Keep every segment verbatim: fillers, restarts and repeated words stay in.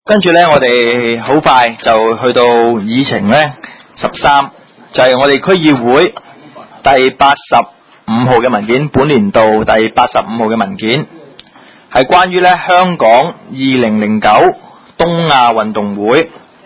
跟住呢，我哋好快就去到議程呢十三，就係我哋區議會第八十五號嘅文件，本年度第八十五號嘅文件，係關於呢香港二零零九東亞運動會。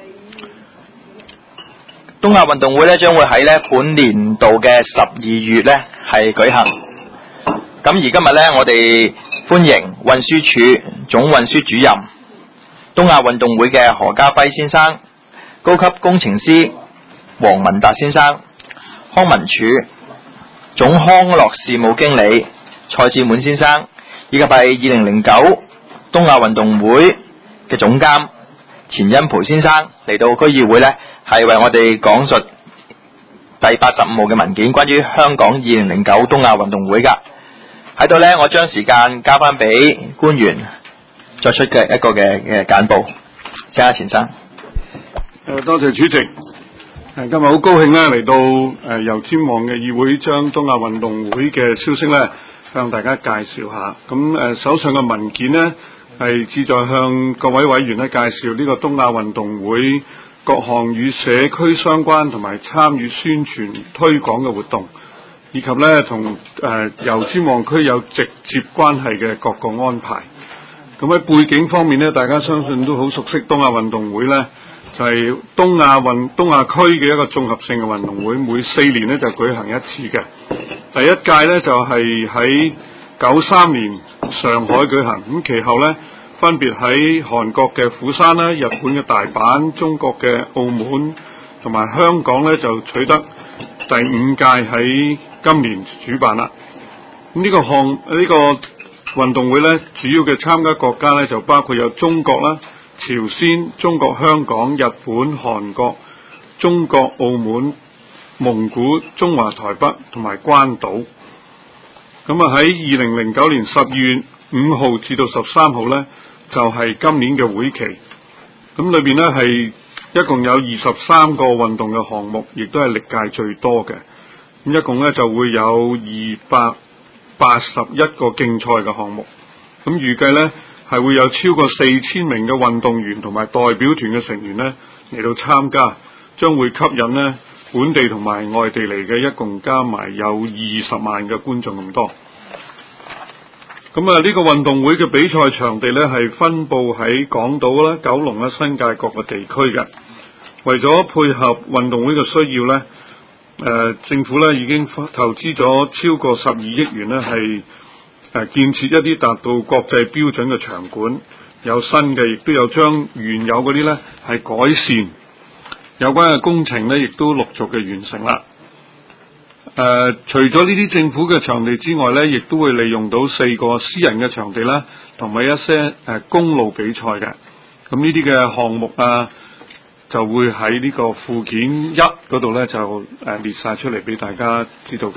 東亞運動會呢將會喺呢本年度嘅十二月呢係舉行。咁而今日呢，我哋歡迎運輸署總運輸主任、東亞運動會嘅何家輝先生、高級工程師黃文達先生、康文署總康樂事務經理蔡志滿先生，以及係二零零九東亞運動會嘅總監錢恩培先生嚟到區議會呢，係為我哋講述第八十五號嘅文件，關於香港二零零九東亞運動會噶。喺度呢，我將時間交翻俾官員作出嘅一個嘅嘅簡報。請阿錢生。 誒，多謝主席。誒，今日好高興咧嚟到誒油尖旺嘅議會，將東亞運動會嘅消息咧向大家介紹下。咁誒手上嘅文件呢，係旨在向各位委員咧介紹呢個東亞運動會各項與社區相關同埋參與宣傳推廣嘅活動，以及咧同誒油尖旺區有直接關係嘅各個安排。咁喺背景方面咧，大家相信都好熟悉東亞運動會咧，就係東亞運東亞區嘅一個綜合性嘅運動會，每四年咧就舉行一次嘅。第一屆咧就係喺九三年上海舉行，咁其後咧分別喺韓國嘅釜山啦、日本嘅大阪、中國嘅澳門同埋香港咧就取得第五屆喺今年主辦啦。咁呢個項呢個運動會咧，主要嘅參加國家咧就包括有中國啦、朝鮮、中國香港、日本、韓國、中國澳門、蒙古、中華台北同埋關島。咁啊喺二零零九年十二月五號至到十三號咧，就係、是、今年嘅會期。咁裏邊咧係一共有二十三個運動嘅項目，亦都係歷屆最多嘅。咁一共咧就會有二百八十一個競賽嘅項目。咁預計咧係會有超過四千名嘅運動員同埋代表團嘅成員咧嚟到參加，將會吸引咧本地同埋外地嚟嘅，一共加埋有二十萬嘅觀眾咁多。咁啊，呢個運動會嘅比賽場地咧係分佈喺港島啦、九龍啦、新界各個地區嘅。為咗配合運動會嘅需要咧，誒、呃、政府咧已經投資咗超過十二億元咧，係誒建設一啲達到國際標準嘅場館，有新嘅，亦都有將原有嗰啲咧係改善。有關嘅工程咧，亦都陸續嘅完成啦。誒、呃，除咗呢啲政府嘅場地之外咧，亦都會利用到四個私人嘅場地啦，同埋一些誒、呃、公路比賽嘅。咁呢啲嘅項目啊，就會喺呢個附件一嗰度咧就誒、呃、列晒出嚟俾大家知道嘅。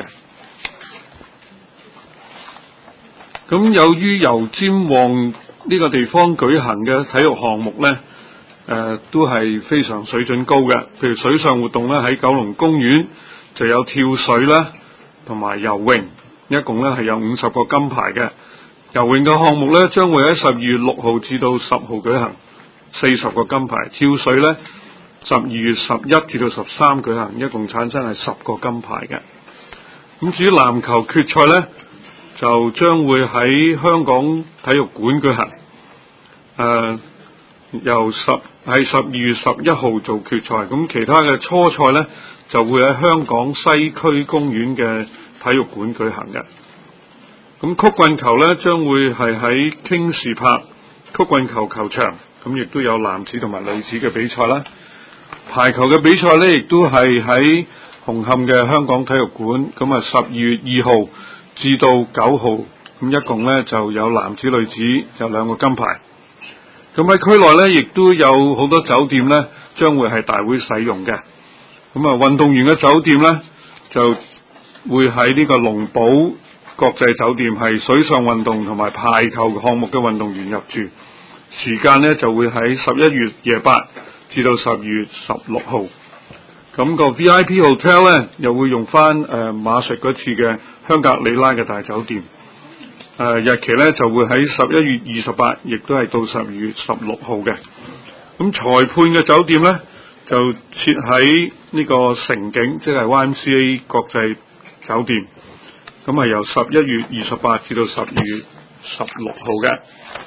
咁由於油尖旺呢個地方舉行嘅體育項目咧，誒、呃、都係非常水準高嘅。譬如水上活動咧，喺九龍公園就有跳水啦，同埋游泳，一共咧係有五十個金牌嘅。游泳嘅項目咧，將會喺十二月六號至到十號舉行，四十個金牌。跳水咧，十二月十一至到十三舉行，一共產生係十個金牌嘅。咁至於籃球決賽咧，就將會喺香港體育館舉行。誒、呃，由十喺十二月十一號做決賽，咁其他嘅初賽咧就會喺香港西區公園嘅體育館舉行嘅。咁曲棍球咧將會係喺京士柏曲棍球球場，咁亦都有男子同埋女子嘅比賽啦。排球嘅比賽咧亦都係喺紅磡嘅香港體育館，咁啊十二月二號至到九號，咁一共咧就有男子女子有兩個金牌。咁喺區內咧亦都有好多酒店咧將會係大會使用嘅。咁啊運動員嘅酒店咧就會喺呢個龍堡國際酒店，係水上運動同埋排球項目嘅運動員入住。時間咧就會喺十一月廿八至到十二月十六號。咁個 V I P Hotel 咧又會用翻誒、呃、馬術嗰次嘅香格里拉嘅大酒店。誒、呃、日期咧就會喺十一月二十八，亦都係到十二月十六號嘅。 咁裁判嘅酒店咧就設喺呢個城景，即係 Y M C A 國際酒店。咁係由十一月二十八至到十二月十六號嘅。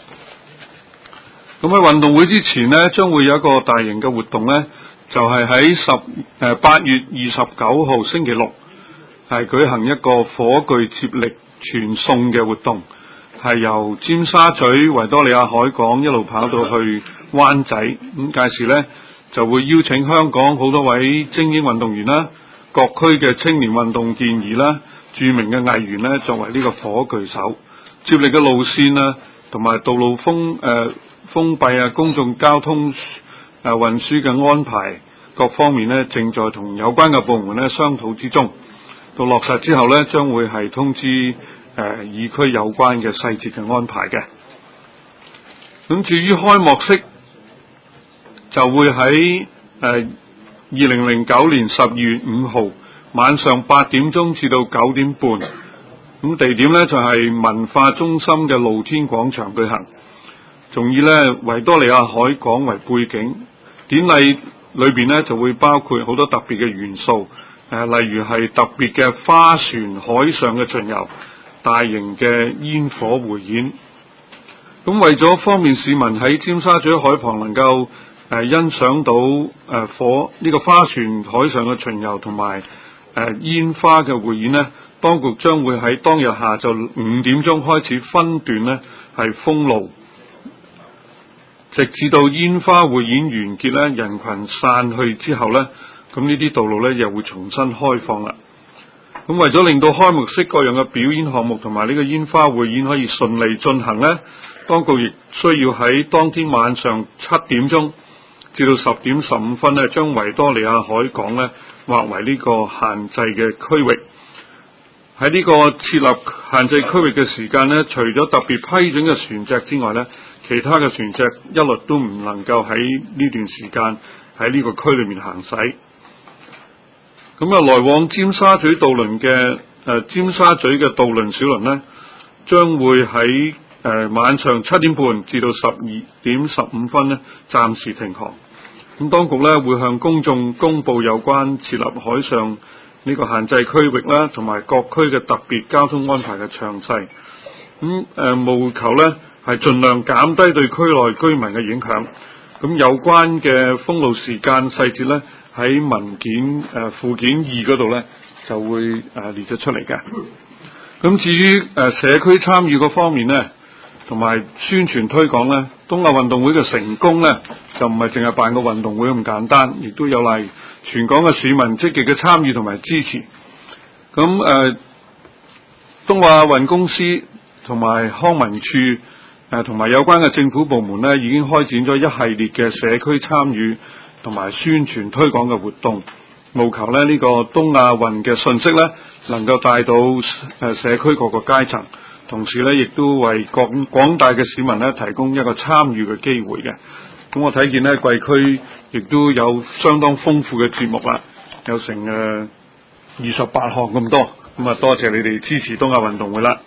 咁喺運動會之前呢，將會有一個大型嘅活動呢，就係喺十誒八月二十九號星期六，係舉行一個火炬接力傳送嘅活動，係由尖沙咀維多利亞海港一路跑到去灣仔。咁屆時呢，就會邀請香港好多位精英運動員啦、各區嘅青年運動健兒啦、著名嘅藝員呢，作為呢個火炬手。接力嘅路線啊，同埋道路封誒、呃、封閉啊、公眾交通誒、呃、運輸嘅安排各方面呢，正在同有關嘅部門呢商討之中。到落實之後呢，將會係通知誒議區有關嘅細節嘅安排嘅。咁至於開幕式，就會喺誒二零零九年十二月五號晚上八點鐘至到九點半，咁地點呢，就係文化中心嘅露天廣場舉行，仲以呢維多利亞海港為背景。典禮裏邊呢，就會包括好多特別嘅元素，誒例如係特別嘅花船海上嘅巡遊、大型嘅煙火匯演。咁為咗方便市民喺尖沙咀海旁能夠誒欣賞到誒火呢個花船海上嘅巡遊同埋誒煙花嘅匯演呢，當局將會喺當日下晝五點鐘開始分段呢係封路，直至到煙花匯演完結呢，人群散去之後呢，咁呢啲道路呢又會重新開放啦。咁為咗令到開幕式各樣嘅表演項目同埋呢個煙花匯演可以順利進行呢，當局亦需要喺當天晚上七點鐘至到十點十五分呢，將維多利亞海港呢劃為呢個限制嘅區域。喺呢個設立限制區域嘅時間呢，除咗特別批准嘅船隻之外呢，其他嘅船隻一律都唔能夠喺呢段時間喺呢個區裏面行駛。咁啊，來往尖沙咀渡輪嘅誒尖沙咀嘅渡輪小輪呢，將會喺誒、呃、晚上七點半至到十二點十五分呢暫時停航。咁當局呢會向公眾公佈有關設立海上呢個限制區域啦，同埋各區嘅特別交通安排嘅詳細。咁誒務求呢係盡量減低對區內居民嘅影響。咁有關嘅封路時間細節呢，喺文件誒、呃、附件二嗰度呢就會誒、呃、列咗出嚟嘅。咁至於誒、呃、社區參與嗰方面呢，同埋宣傳推廣呢，東亞運動會嘅成功呢，就唔係淨係辦個運動會咁簡單，亦都有賴全港嘅市民積極嘅參與同埋支持。咁誒、呃、東亞運公司同埋康文署誒同埋有關嘅政府部門呢，已經開展咗一系列嘅社區參與同埋宣傳推廣嘅活動，務求咧呢、這個東亞運嘅信息咧能夠帶到誒社區各個階層，同時咧亦都為廣廣大嘅市民咧提供一個參與嘅機會嘅。咁我睇見咧貴區亦都有相當豐富嘅節目啦，有成誒二十八項咁多。咁啊多謝你哋支持東亞運動會啦。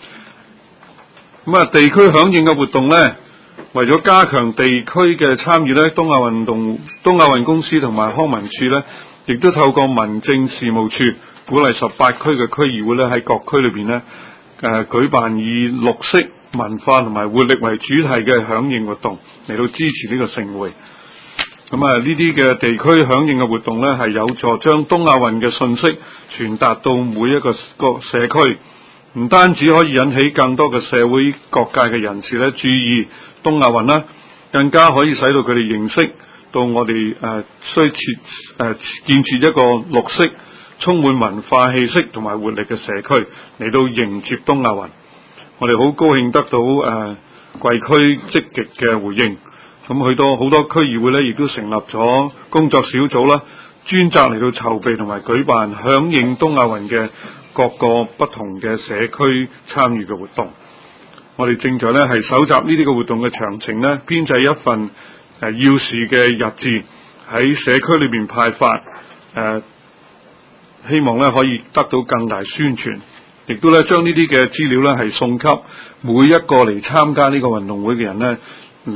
咁啊地區響應嘅活動咧，為咗加強地區嘅參與咧，東亞運動、東亞運公司同埋康文署咧，亦都透過民政事務處鼓勵十八區嘅區議會咧喺各區裏邊咧誒舉辦以綠色文化同埋活力為主題嘅響應活動，嚟到支持呢個盛會。咁啊呢啲嘅地區響應嘅活動咧，係有助將東亞運嘅信息傳達到每一個個社區。唔單止可以引起更多嘅社會各界嘅人士咧注意東亞運啦，更加可以使到佢哋認識到我哋誒、呃、需設誒、呃、建設一個綠色、充滿文化氣息同埋活力嘅社區，嚟到迎接東亞運。我哋好高興得到誒貴區積極嘅回應。咁許多好多區議會咧，亦都成立咗工作小組啦，專責嚟到籌備同埋舉辦響應東亞運嘅各個不同嘅社區參與嘅活動。我哋正在咧係搜集呢啲嘅活動嘅詳情咧，編製一份誒、呃、要事嘅日誌喺社區裏邊派發，誒、呃、希望咧可以得到更大宣傳，亦都咧將呢啲嘅資料咧係送給每一個嚟參加呢個運動會嘅人咧，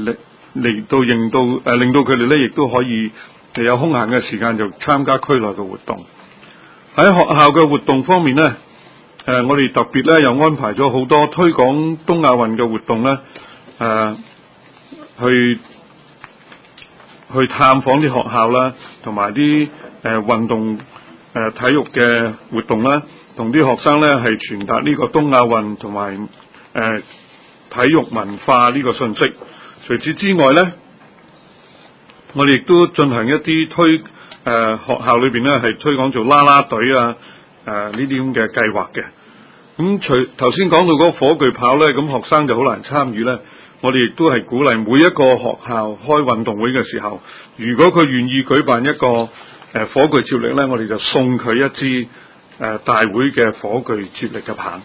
嚟到令到誒、呃、令到佢哋咧，亦都可以有空閒嘅時間就參加區內嘅活動。喺學校嘅活動方面咧，誒、呃、我哋特別咧又安排咗好多推廣東亞運嘅活動咧，誒、呃、去去探訪啲學校啦，同埋啲誒運動誒、呃、體育嘅活動啦，同啲學生咧係傳達呢個東亞運同埋誒體育文化呢個信息。除此之外咧，我哋亦都進行一啲推誒、呃、學校裏邊咧係推廣做啦啦隊啊，誒呢啲咁嘅計劃嘅。咁除頭先講到嗰個火炬跑咧，咁學生就好難參與咧。我哋亦都係鼓勵每一個學校開運動會嘅時候，如果佢願意舉辦一個誒、呃、火炬接力咧，我哋就送佢一支誒、呃、大會嘅火炬接力嘅棒。誒、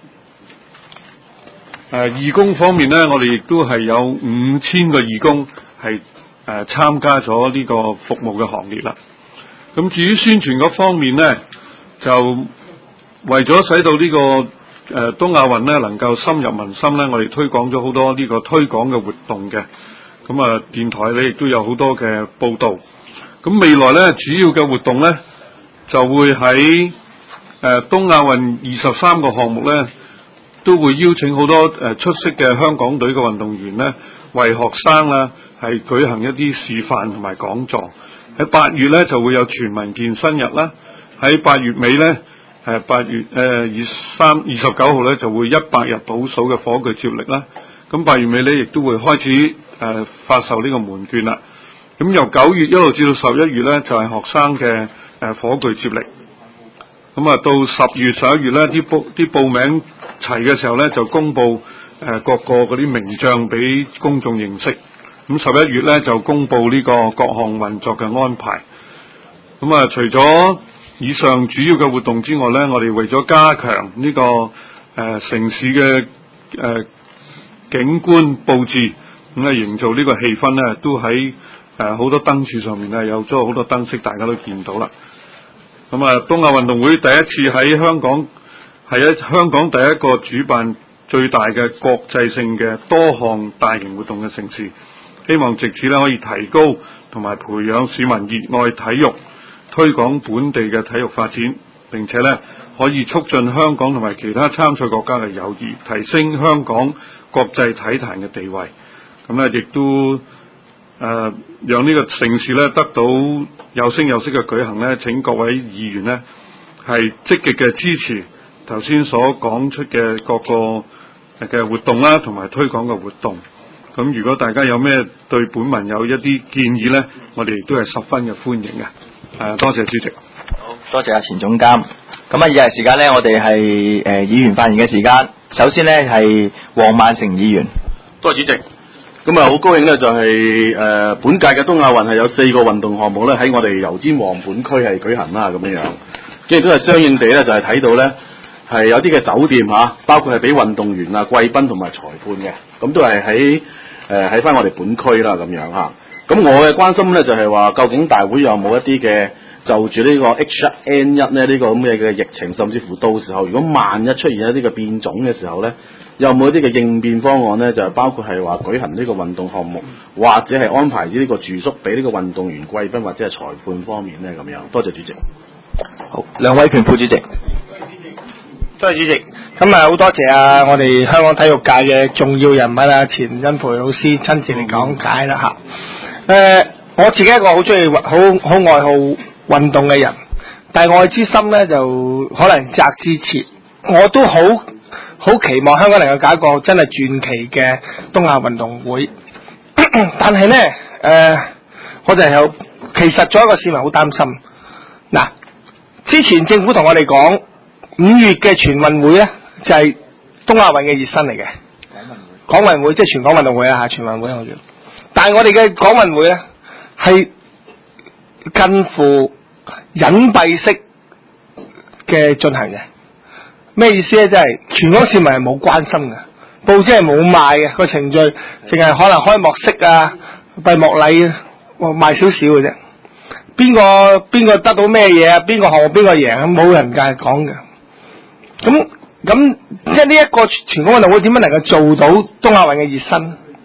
呃、義工方面咧，我哋亦都係有五千個義工係誒參加咗呢個服務嘅行列啦。咁至於宣傳嗰方面咧，就為咗使到呢、這個誒、呃、東亞運咧能夠深入民心咧，我哋推廣咗好多呢個推廣嘅活動嘅。咁啊，電台咧亦都有好多嘅報導。咁未來咧主要嘅活動咧就會喺誒、呃、東亞運二十三個項目咧，都會邀請好多誒、呃、出色嘅香港隊嘅運動員咧，為學生啊係舉行一啲示範同埋講座。喺八月咧就會有全民健身日啦。喺八月尾咧。誒八月誒二三二十九號咧就會一百日倒數嘅火炬接力啦。咁八月尾咧亦都會開始誒、呃、發售呢個門券啦。咁由九月一路至到十一月咧就係、是、學生嘅誒、呃、火炬接力。咁啊到十月十一月咧啲報啲報名齊嘅時候咧就公佈誒、呃、各個嗰啲名將俾公眾認識。咁十一月咧就公佈呢個各項運作嘅安排。咁啊除咗以上主要嘅活動之外咧，我哋為咗加強呢、這個誒、呃、城市嘅誒、呃、景觀佈置，咁啊營造呢個氣氛咧，都喺誒好多燈柱上面咧有咗好多燈飾，大家都見到啦。咁啊，東亞運動會第一次喺香港係一香港第一個主辦最大嘅國際性嘅多項大型活動嘅城市，希望藉此咧可以提高同埋培養市民熱愛體育，推廣本地嘅體育發展，並且咧可以促進香港同埋其他參賽國家嘅友誼，提升香港國際體壇嘅地位。咁咧亦都誒、呃、讓呢個盛事咧得到有聲有色嘅舉行咧。請各位議員咧係積極嘅支持頭先所講出嘅各個嘅活動啦，同埋推廣嘅活動。咁如果大家有咩對本文有一啲建議咧，我哋亦都係十分嘅歡迎嘅。誒、呃，多謝主席。 好多謝阿錢總監。咁啊，以下時間咧，我哋係誒議員發言嘅時間。首先咧係黃萬成議員。 多謝主席。咁啊，好高興咧，就係、是、誒、呃、本屆嘅東亞運係有四個運動項目咧喺我哋油尖旺本區係舉行啦，咁樣樣。跟住都係相應地咧，就係、是、睇到咧係有啲嘅酒店嚇、啊，包括係俾運動員啊、貴賓同埋裁判嘅，咁都係喺誒喺翻我哋本區啦，咁樣嚇。咁我嘅關心咧就係、是、話，究竟大會有冇一啲嘅就住呢個 H 一 N 一咧呢個咁嘅嘅疫情，甚至乎到時候如果萬一出現一啲嘅變種嘅時候咧，有冇一啲嘅應變方案咧？就係包括係話舉行呢個運動項目，或者係安排呢個住宿俾呢個運動員、貴賓或者係裁判方面咧咁樣。多謝主席。 好，梁偉權副主席。 多謝主席。咁啊，好多謝啊！我哋香港體育界嘅重要人物啊，錢恩培老師親自嚟講解啦嚇。誒、呃，我自己一個好中意、好好愛好運動嘅人，但係愛之深咧就可能責之切。我都好好期望香港能夠搞一個真係傳奇嘅東亞運動會，但係咧誒，我就係有其實做一個市民好擔心。嗱，之前政府同我哋講五月嘅全運會咧就係、是、東亞運嘅熱身嚟嘅，港運會即係全港運動會啊嚇，全運會我叫。但係我哋嘅港運會咧係近乎隱蔽式嘅進行嘅。咩意思咧？即係全港市民係冇關心嘅，報紙係冇賣嘅，個程序，淨係可能開幕式啊、閉幕禮啊，賣少少嘅啫。邊個邊個得到咩嘢啊？邊個項目邊個贏，冇人介講嘅。咁咁即係呢一個全港運動會點樣能夠做到東亞運嘅熱身？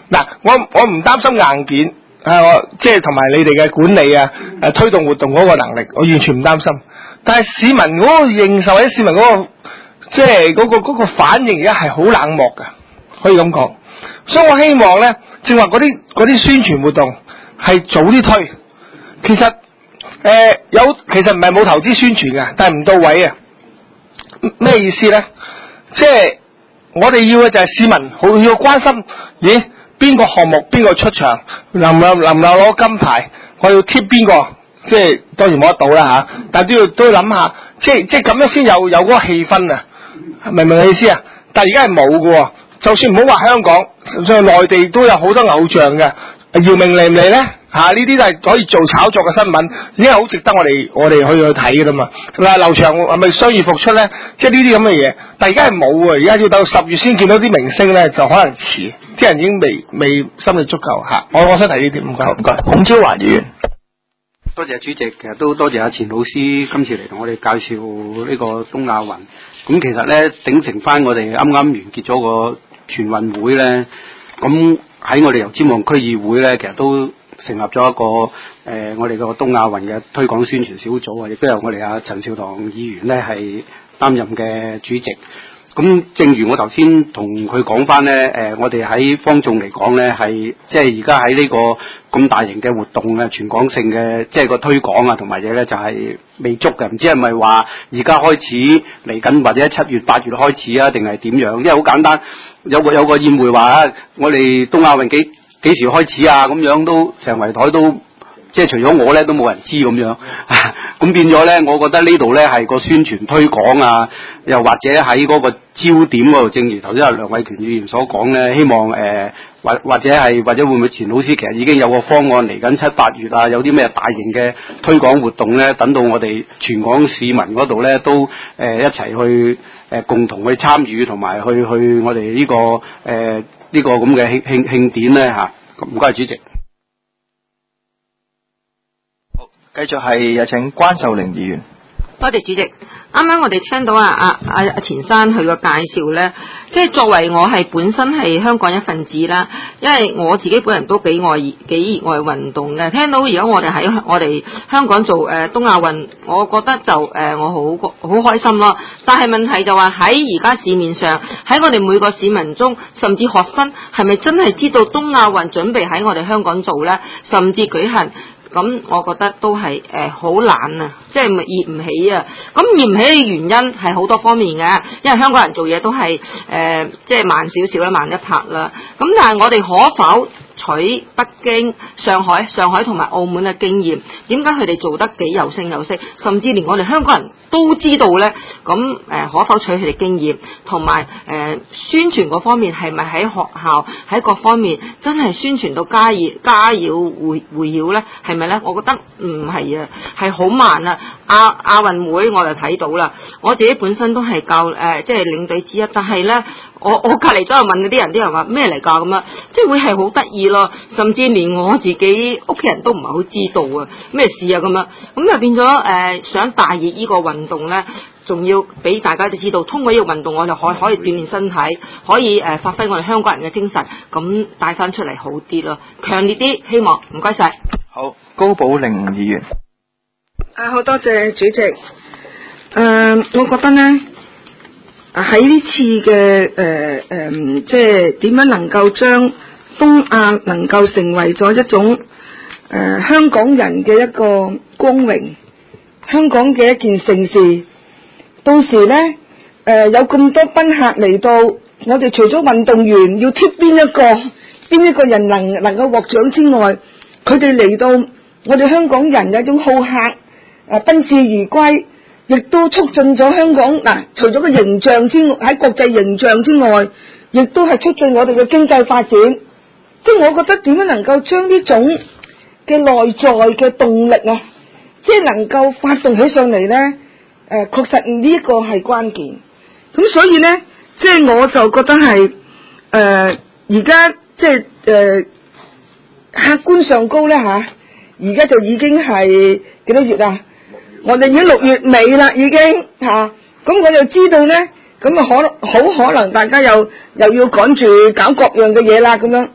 嗱，我我唔擔心硬件，啊，我即係同埋你哋嘅管理啊，誒推動活動嗰個能力，我完全唔擔心。但係市民嗰個認受或者市民嗰、嗰個即係嗰個嗰、嗰個反應而家係好冷漠㗎，可以咁講。所以我希望咧，正話嗰啲嗰啲宣傳活動係早啲推。其實誒、呃、有其實唔係冇投資宣傳㗎，但係唔到位啊。咩意思咧？即係我哋要嘅就係市民好要關心，咦邊個項目邊個出場，能唔能能唔能攞金牌？我要貼邊個？即係當然冇得到啦吓，但係都要都要諗下，即係即係咁樣先有有嗰個氣氛啊！明唔明我意思啊？但係而家係冇㗎喎，就算唔好話香港，甚至內地都有好多偶像嘅，姚明嚟唔嚟咧？嚇、啊，呢啲都係可以做炒作嘅新聞，已經係好值得我哋我哋去去睇㗎啦嘛。嗱，劉翔係咪商業復出咧？即係呢啲咁嘅嘢，但係而家係冇喎，而家要到十月先見到啲明星咧，就可能遲，啲人已經未未心理足夠嚇。我我想提呢啲，唔該唔該。 孔昭華議員。 多謝主席，其實都多謝阿錢老師今次嚟同我哋介紹呢個東亞運。咁其實咧，頂成翻我哋啱啱完結咗個全運會咧，咁喺我哋油尖旺區議會咧，其實都成立咗一個誒、呃，我哋個東亞運嘅推廣宣傳小組啊，亦都有我哋阿陳少棠議員咧係擔任嘅主席。咁正如我頭先同佢講翻咧，誒，我哋喺方眾嚟講咧，係即係而家喺呢個咁大型嘅活動咧，全港性嘅即係個推廣啊，同埋嘢咧就係未足嘅，唔知係咪話而家開始嚟緊，或者七月八月開始啊，定係點樣？因為好簡單，有個有個宴會話啊，我哋東亞運幾幾時開始啊？咁樣都成圍台都。即係除咗我咧，都冇人知咁樣，咁變咗咧，我覺得呢度咧係個宣傳推廣啊，又或者喺嗰個焦點嗰度，正如頭先阿梁偉權議員所講咧，希望誒或、呃、或者係或者會唔會錢老師其實已經有個方案嚟緊七八月啊，有啲咩大型嘅推廣活動咧，等到我哋全港市民嗰度咧都誒、呃、一齊去誒、呃、共同去參與，同埋去去我哋呢、這個誒呢、呃這個咁嘅慶慶慶典咧嚇，唔該主席。 繼續係有請關秀玲議員。 多謝主席。啱啱我哋聽到啊啊啊阿錢生佢個介紹咧，即係作為我係本身係香港一份子啦，因為我自己本人都幾愛幾熱愛運動嘅。聽到而家我哋喺我哋香港做誒、呃、東亞運，我覺得就誒、呃、我好好開心咯。但係問題就話喺而家市面上，喺我哋每個市民中，甚至學生係咪真係知道東亞運準備喺我哋香港做咧，甚至舉行？咁我覺得都係誒好懶啊，即係熱唔起啊。咁熱唔起嘅原因係好多方面嘅，因為香港人做嘢都係誒、呃、即係慢少少啦，慢一拍啦。咁但係我哋可否取北京、上海、上海同埋澳門嘅經驗？點解佢哋做得幾有聲有色，甚至連我哋香港人都知道咧？咁誒、呃、可否取佢哋經驗，同埋誒宣傳嗰方面係咪喺學校喺各方面真係宣傳到家要家要會會曉咧？係咪咧？我覺得唔係啊，係好慢啊！亞亞運會我就睇到啦，我自己本身都係教誒即係領隊之一，但係咧我我隔離咗度問嗰啲人，啲人話咩嚟㗎咁啊？即係會係好得意咯，甚至連我自己屋企人都唔係好知道啊，咩事啊咁樣，咁就變咗誒、呃、想大熱呢個運動咧，仲要俾大家都知道，通過呢個運動我哋可可以鍛鍊身體，可以誒、呃、發揮我哋香港人嘅精神，咁帶翻出嚟好啲咯，強烈啲，希望唔該晒。 好，高寶玲議員。 啊，好多謝主席。誒、呃，我覺得咧喺呢次嘅誒誒，即係點樣能夠將東亞能夠成為咗一種誒、呃、香港人嘅一個光榮，香港嘅一件盛事。到時咧誒、呃、有咁多賓客嚟到，我哋除咗運動員要貼邊一個邊一個人能能夠獲獎之外，佢哋嚟到我哋香港人有一種好客。誒，賓至如歸，亦都促進咗香港嗱、啊，除咗個形象之外，喺國際形象之外，亦都係促進我哋嘅經濟發展。即係我覺得點樣能夠將呢種嘅內在嘅動力啊，即係能夠發動起上嚟咧，誒、呃，確實呢一個係關鍵。咁所以咧，即係我就覺得係誒，而家即係誒，客觀上高咧吓，而家就已經係幾多月啊？我哋已經六月尾啦，已經吓，咁、啊、我就知道咧，咁啊可好可能大家又又要趕住搞各樣嘅嘢啦，咁樣，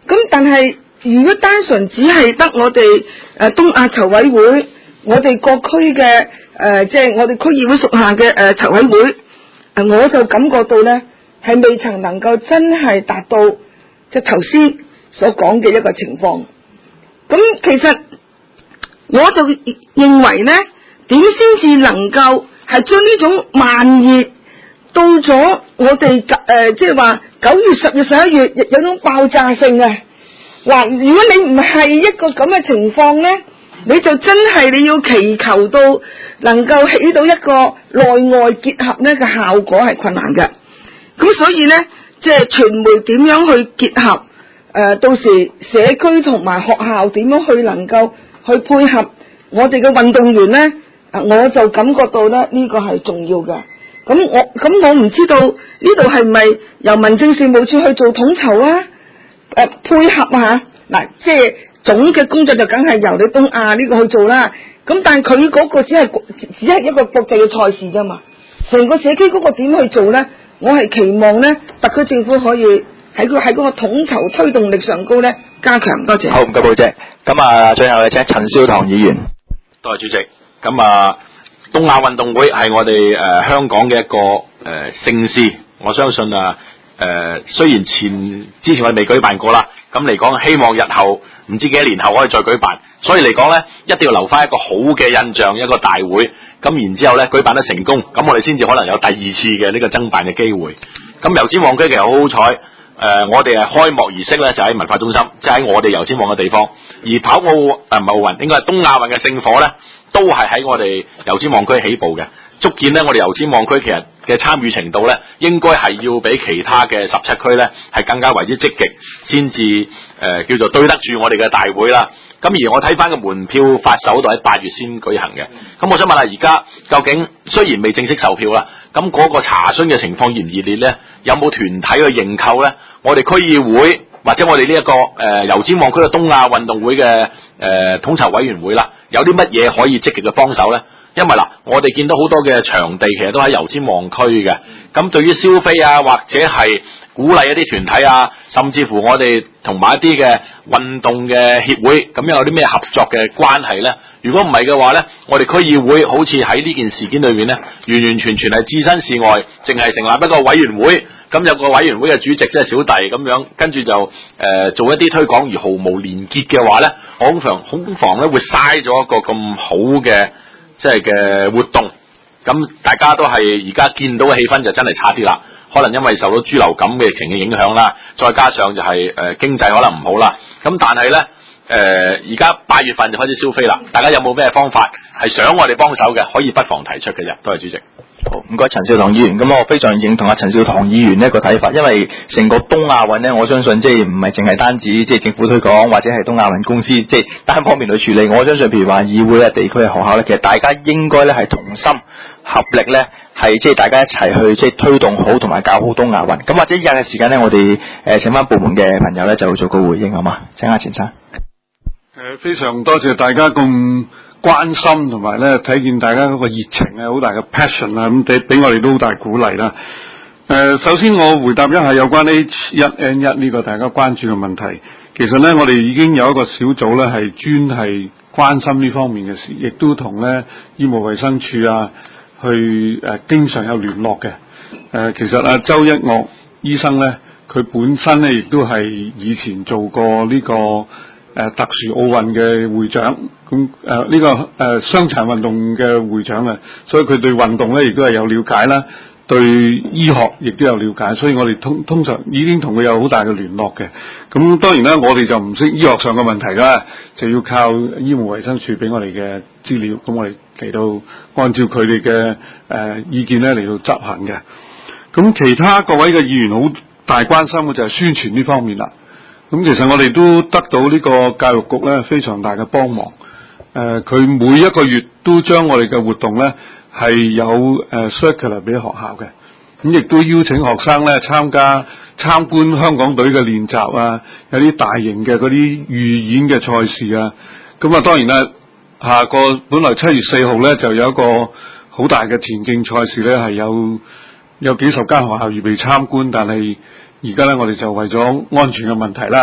咁但係如果單純只係得我哋誒東亞籌委會，我哋各區嘅誒即係我哋區議會屬下嘅誒籌委會，誒我就感覺到咧係未曾能夠真係達到即係頭先所講嘅一個情況。咁其實我就認為咧，點先至能夠係將呢種慢熱到咗我哋誒即係話九月、十月、十一月有種爆炸性嘅嗱，如果你唔係一個咁嘅情況咧，你就真係你要祈求到能夠起到一個內外結合咧嘅效果係困難嘅。咁所以咧，即係傳媒點樣去結合誒、呃，到時社區同埋學校點樣去能夠去配合我哋嘅運動員咧？啊，我就感覺到咧呢個係重要嘅。咁我咁我唔知道呢度係咪由民政事務處去做統籌啊？誒、呃、配合啊嗱，即係總嘅工作就梗係由你東亞呢個去做啦。咁但係佢嗰個只係只係一個國際嘅賽事啫嘛。成個社區嗰個點去做咧？我係期望咧，特區政府可以喺個喺嗰個統籌推動力上高咧加強。多謝。 好，唔該，寶姐。咁啊，最後嘅請陳少棠議員。多謝主席。咁啊，東亞運動會係我哋誒、呃、香港嘅一個誒、呃、盛事，我相信啊誒、呃、雖然前之前我哋未舉辦過啦，咁嚟講希望日後唔知幾多年後可以再舉辦，所以嚟講咧一定要留翻一個好嘅印象，一個大會，咁然之後咧舉辦得成功，咁我哋先至可能有第二次嘅呢個爭辦嘅機會。咁油尖旺區其實好好彩，誒、呃、我哋係開幕儀式咧就喺文化中心，即係喺我哋油尖旺嘅地方，而跑奧誒唔係奧運，應該係東亞運嘅聖火咧。都係喺我哋油尖旺區起步嘅，足見咧我哋油尖旺區其實嘅參與程度咧，應該係要比其他嘅十七區咧係更加為之積極，先至誒叫做對得住我哋嘅大會啦。咁而我睇翻個門票發售度喺八月先舉行嘅，咁我想問下而家究竟雖然未正式售票啦，咁嗰個查詢嘅情況熱唔熱烈咧？有冇團體去認購咧？我哋區議會或者我哋呢一個誒、呃、油尖旺區嘅東亞運動會嘅誒、呃、統籌委員會啦，有啲乜嘢可以積極嘅幫手咧？因為嗱，我哋見到好多嘅場地其實都喺油尖旺區嘅，咁對於消費啊，或者係鼓勵一啲團體啊，甚至乎我哋同埋一啲嘅運動嘅協會，咁樣有啲咩合作嘅關係咧？如果唔係嘅話咧，我哋區議會好似喺呢件事件裏面咧，完完全全係置身事外，淨係成立一個委員會，咁有個委員會嘅主席即係小弟咁樣，跟住就誒、呃、做一啲推廣而毫無連結嘅話咧，恐防恐防咧會嘥咗一個咁好嘅即係嘅活動。咁大家都係而家見到嘅氣氛就真係差啲啦，可能因為受到豬流感嘅疫情嘅影響啦，再加上就係、是、誒、呃、經濟可能唔好啦。咁但係咧誒而家八月份就開始消費啦，大家有冇咩方法係想我哋幫手嘅，可以不妨提出嘅啫。多謝主席。好，唔該陳少棠議員。咁我非常認同阿陳少棠議員呢一個睇法，因為成個東亞運呢，我相信即係唔係淨係單止即係政府推廣或者係東亞運公司即係單方面去處理。我相信譬如話議會啊、地區啊、學校咧，其實大家應該咧係同心合力咧，係即係大家一齊去即係推動好同埋搞好東亞運。咁或者以下嘅時間咧，我哋誒、呃、請翻部門嘅朋友咧就做個回應好嘛？請阿錢生。 誒，非常多謝大家咁關心同埋咧，睇見大家嗰個熱情啊，好大嘅 passion 啊，咁俾俾我哋都好大鼓勵啦。誒、呃，首先我回答一下有關 H 一 N 一呢個大家關注嘅問題。其實咧，我哋已經有一個小組咧，係專係關心呢方面嘅事，亦都同咧醫務衛生署啊，去誒、呃、經常有聯絡嘅。誒、呃，其實啊，周一嶽醫生咧，佢本身咧亦都係以前做過呢、這個。誒、呃、特殊奧運嘅會長，咁誒呢個誒、呃、傷殘運動嘅會長啊，所以佢對運動咧亦都係有了解啦，對醫學亦都有了解，所以我哋通通常已經同佢有好大嘅聯絡嘅。咁當然啦，我哋就唔識醫學上嘅問題啦，就要靠醫務衛生署俾我哋嘅資料，咁我哋嚟到按照佢哋嘅誒意見咧嚟到執行嘅。咁其他各位嘅議員好大關心嘅就係宣傳呢方面啦。咁其實我哋都得到呢個教育局咧非常大嘅幫忙。誒、呃，佢每一個月都將我哋嘅活動咧係有誒、呃、circular 俾學校嘅，咁亦都邀請學生咧參加參觀香港隊嘅練習啊，有啲大型嘅嗰啲預演嘅賽事啊。咁啊，當然啦，下個本來七月四號咧就有一個好大嘅田徑賽事咧，係有有幾十間學校預備參觀，但係而家咧，我哋就為咗安全嘅問題啦，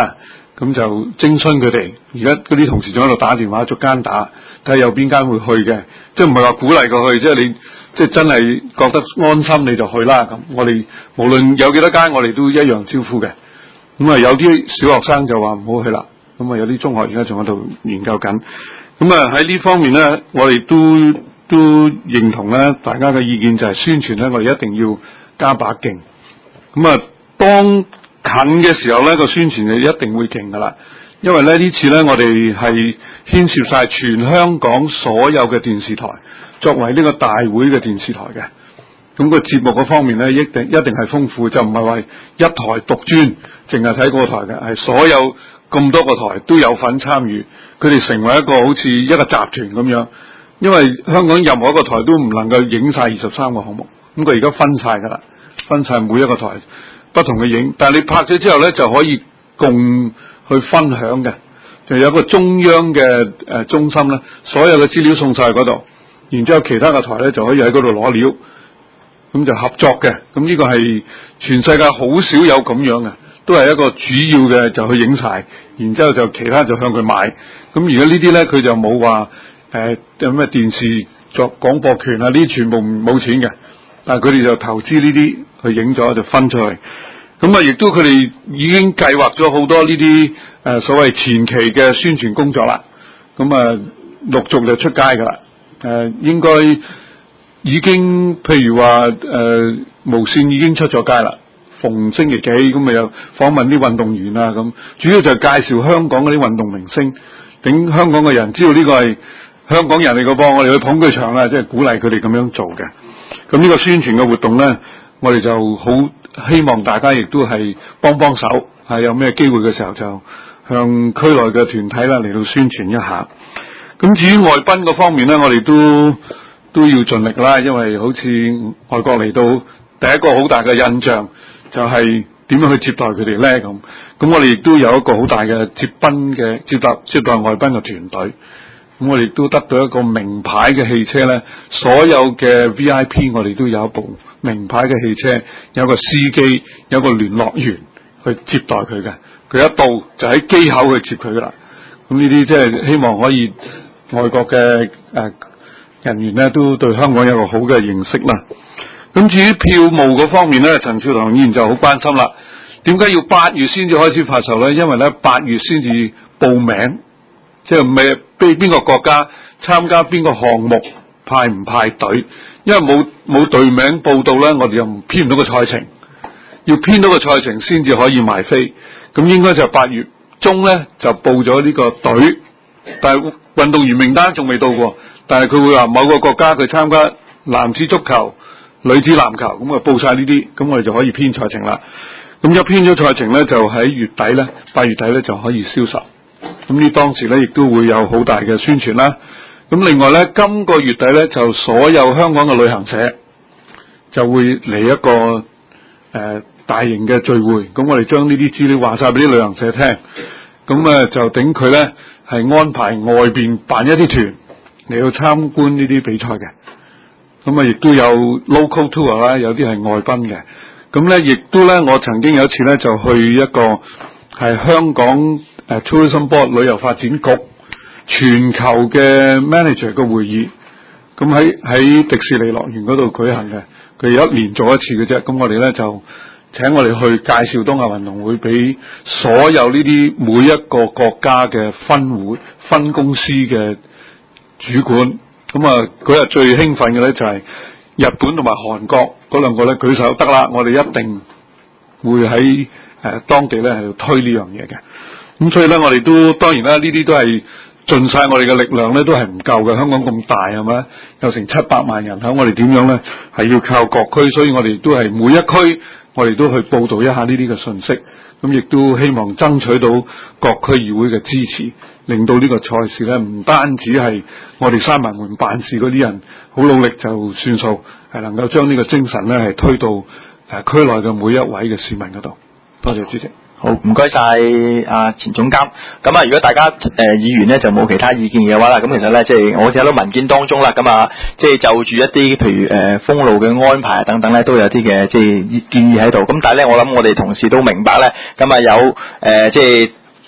咁就徵詢佢哋。而家嗰啲同事仲喺度打電話逐間打，睇下有邊間會去嘅，即係唔係話鼓勵佢去，即係你即係真係覺得安心你就去啦。咁我哋無論有幾多間，我哋都一樣招呼嘅。咁啊，有啲小學生就話唔好去啦。咁啊，有啲中學而家仲喺度研究緊。咁啊，喺呢方面咧，我哋都都認同咧，大家嘅意見就係宣傳咧，我哋一定要加把勁。咁啊，當近嘅時候咧，個宣傳就一定會勁噶啦。因為咧呢次咧，我哋係牽涉晒全香港所有嘅電視台，作為呢個大會嘅電視台嘅。咁個節目嗰方面咧，一定一定係豐富，就唔係話一台獨專，淨係睇嗰個台嘅，係所有咁多個台都有份參與，佢哋成為一個好似一個集團咁樣。因為香港任何一個台都唔能夠影晒二十三個項目，咁佢而家分晒噶啦，分晒每一個台不同嘅影，但係你拍咗之後咧就可以共去分享嘅，就有一個中央嘅誒、呃、中心咧，所有嘅資料送晒嗰度，然之後其他嘅台咧就可以喺嗰度攞料。咁就合作嘅，咁呢個係全世界好少有咁樣嘅，都係一個主要嘅就去影晒，然之後就其他就向佢買。咁而家呢啲咧，佢就冇話誒有咩電視作廣播權啊，呢啲全部冇錢嘅，但係佢哋就投資呢啲去影咗就分出去。咁啊，亦都佢哋已經計劃咗好多呢啲誒所謂前期嘅宣傳工作啦。咁啊，陸續就出街噶啦，誒、呃、應該。已經譬如話誒、呃、無線已經出咗街啦，逢星期幾咁咪有訪問啲運動員啊，咁主要就係介紹香港嗰啲運動明星，等香港嘅人知道呢個係香港人嚟個噃，我哋去捧佢場啦，即係鼓勵佢哋咁樣做嘅。咁呢個宣傳嘅活動咧，我哋就好希望大家亦都係幫幫手，係有咩機會嘅時候就向區內嘅團體啦嚟到宣傳一下。咁至於外賓嗰方面咧，我哋都都要盡力啦，因為好似外國嚟到，第一個好大嘅印象就係點樣去接待佢哋咧咁。咁我哋亦都有一個好大嘅接賓嘅接待接待外賓嘅團隊。咁我哋亦都得到一個名牌嘅汽車咧，所有嘅 V I P 我哋都有一部名牌嘅汽車，有個司機，有個聯絡員去接待佢嘅。佢一到就喺機口去接佢噶啦。咁呢啲即係希望可以外國嘅誒。呃人員咧都對香港有個好嘅認識啦。咁至於票務嗰方面咧，陳少棠議員就好關心啦。點解要八月先至開始發售咧？因為咧八月先至報名，即係唔係邊邊個國家參加邊個項目派唔派隊。因為冇冇隊名報到咧，我哋又唔編唔到個賽程。要編到個賽程先至可以賣飛。咁應該就八月中咧就報咗呢個隊，但係運動員名單仲未到過。但係佢會話某個國家佢參加男子足球、女子籃球，咁啊報晒呢啲，咁我哋就可以編賽程啦。咁一編咗賽程咧，就喺月底咧，八月底咧就可以銷售。咁呢當時咧亦都會有好大嘅宣傳啦。咁另外咧，今個月底咧就所有香港嘅旅行社就會嚟一個誒、呃、大型嘅聚會。咁我哋將呢啲資料話晒俾啲旅行社聽，咁啊就等佢咧係安排外邊辦一啲團。嚟到參觀呢啲比賽嘅，咁啊亦都有 local tour 啦，有啲係外賓嘅，咁咧亦都咧，我曾經有一次咧就去一個係香港誒、uh, Tourism Board 旅遊發展局全球嘅 manager 嘅會議，咁喺喺迪士尼樂園嗰度舉行嘅，佢一年做一次嘅啫，咁我哋咧就請我哋去介紹東亞運動會俾所有呢啲每一個國家嘅分會分公司嘅主管。咁啊嗰日最興奮嘅咧就係日本同埋韓國嗰兩個咧舉手得啦，我哋一定會喺誒、呃、當地咧係推呢樣嘢嘅。咁所以咧我哋都當然啦，呢啲都係盡晒我哋嘅力量咧，都係唔夠嘅。香港咁大係咪？有成七百萬人口，我哋點樣咧係要靠各區，所以我哋都係每一區我哋都去報導一下呢啲嘅信息。咁亦都希望爭取到各區議會嘅支持，令到呢個賽事咧唔單止係我哋閂埋門辦事嗰啲人好努力就算數，係能夠將呢個精神咧係推到誒、呃、區內嘅每一位嘅市民嗰度。多謝主席。 好，唔該晒阿前總監。咁啊，如果大家誒、呃、議員咧就冇其他意見嘅話啦，咁其實咧即係我睇到文件當中啦，咁啊即係就住一啲譬如誒、呃、封路嘅安排等等咧，都有啲嘅即係建議喺度。咁但係咧，我諗我哋同事都明白咧，咁啊有誒即係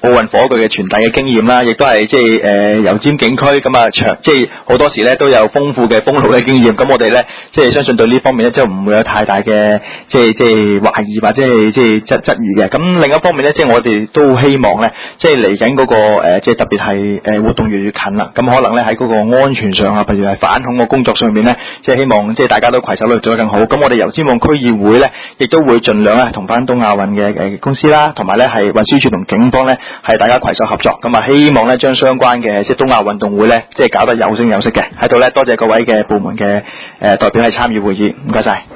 奧運火炬嘅傳遞嘅經驗啦，亦都係即係誒油尖警區咁啊長，即係好多時咧都有豐富嘅封路嘅經驗。咁我哋咧即係相信對呢方面咧，即係唔會有太大嘅即係即係懷疑或者係即係質質疑嘅。咁另一方面咧，即係我哋都希望咧，即係嚟緊嗰個誒，即係特別係誒活動越嚟越近啦。咁可能咧喺嗰個安全上啊，譬如係反恐嘅工作上面咧，即係希望即係大家都攜手去做得更好。咁我哋油尖旺區議會咧，亦都會盡量咧同翻東亞運嘅誒公司啦，同埋咧係運輸署同警方咧係大家攜手合作。咁啊，希望咧將相關嘅即係東亞運動會咧，即係搞得有聲有色嘅。喺度咧，多謝各位嘅部門嘅誒代表係參與會議，唔該晒。